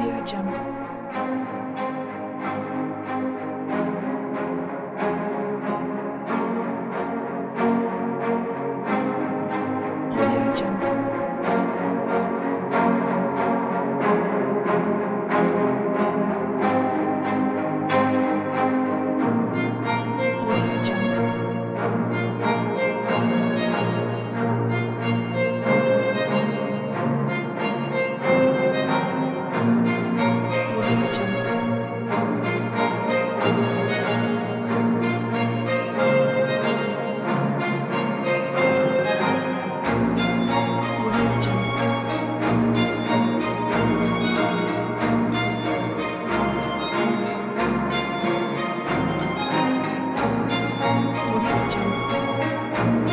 Audio Jungle. Audio Jungle. Audio Jungle. Audio Jungle. Audio Jungle. Audio Jungle.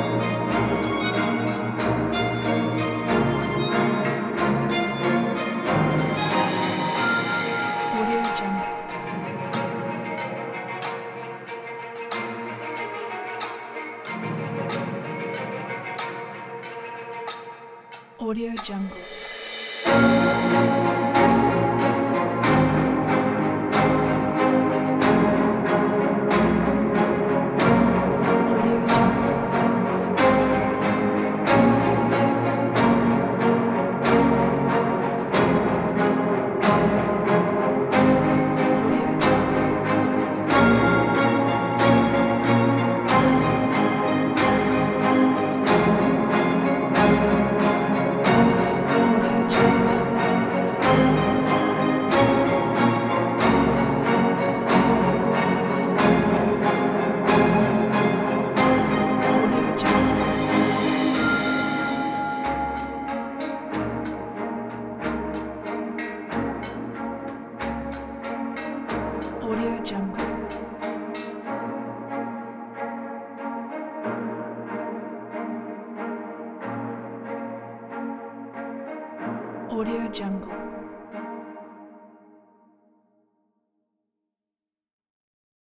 Audio Jungle. Audio Jungle. Audio Jungle. Audio Jungle. Audio Jungle. Audio Jungle. Audio Jungle. Audio Jungle.